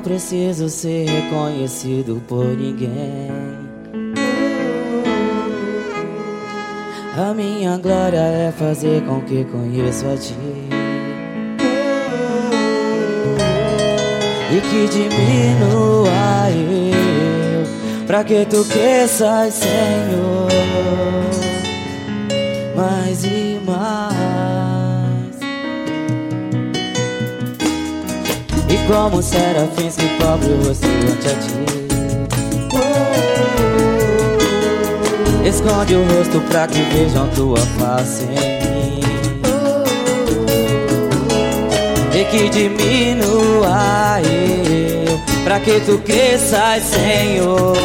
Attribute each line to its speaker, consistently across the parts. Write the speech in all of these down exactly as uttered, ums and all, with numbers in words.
Speaker 1: preciso ser reconhecido por ninguém. A minha glória é fazer com que conheço a Ti, e que diminua eu, pra que Tu cresças, Senhor, mais e mais. E como serafins que cobre o rosto ante a Ti, esconde o rosto pra que vejam Tua face em mim, e que diminua eu, pra que Tu cresças, Senhor,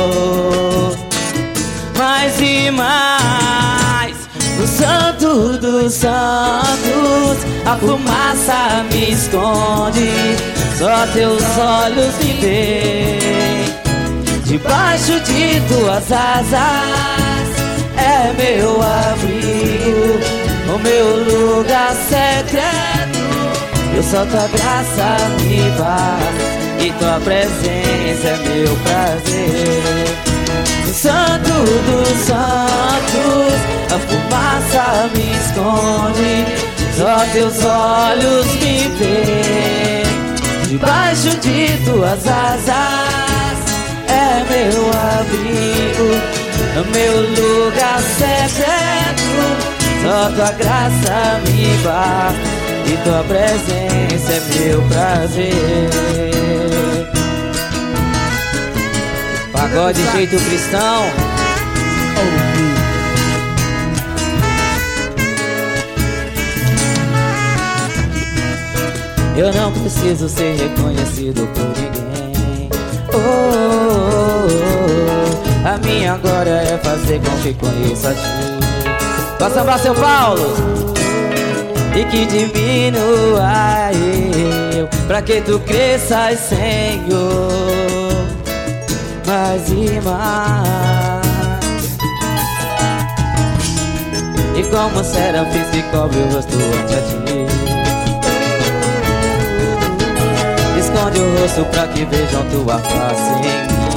Speaker 1: mais e mais. No santo dos santos a fumaça me esconde, só Teus olhos me veem. Debaixo de Tuas asas é meu abrigo, o meu lugar secreto. Eu só Tua graça me basta, e Tua presença é meu prazer. No santo dos santos a fumaça me esconde, só Teus olhos me veem. Debaixo de Tuas asas é meu abrigo, o meu lugar secreto. Só Tua graça me basta, e Tua presença é meu prazer. Pagode jeito cristão. Eu não preciso ser reconhecido por ninguém. Oh, oh, oh. A minha glória é fazer com que conheça a Ti. Vai sambar, São Paulo. E que diminua eu, pra que Tu cresças, Senhor, mais e mais. E como serafins que cobre o rosto ante a Ti, esconde o rosto pra que vejam Tua face em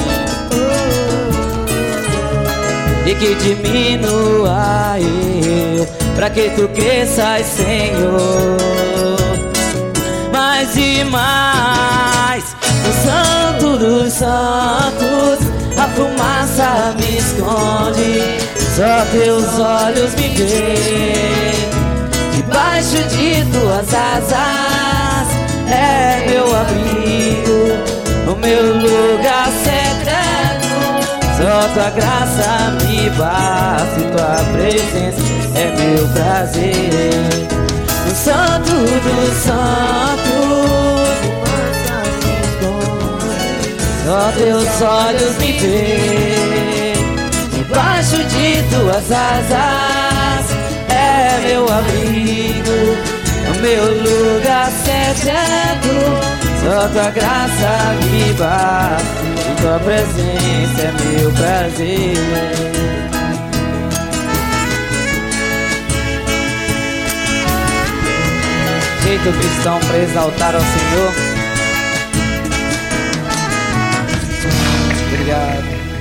Speaker 1: mim, e que diminua eu, pra que Tu cresças, Senhor, mais e mais. No santo dos santos a fumaça me esconde, só Teus olhos me veem. Debaixo de Tuas asas é meu abrigo, o meu lugar secreto. Só Tua graça me basta, e Tua presença é meu prazer. No santo dos santos só Teus olhos me veem. Debaixo de Tuas asas é meu abrigo, o meu lugar secreto. Só Tua graça me basta, e Tua presença é meu prazer. Jeito cristão pra exaltar ao Senhor. Obrigado.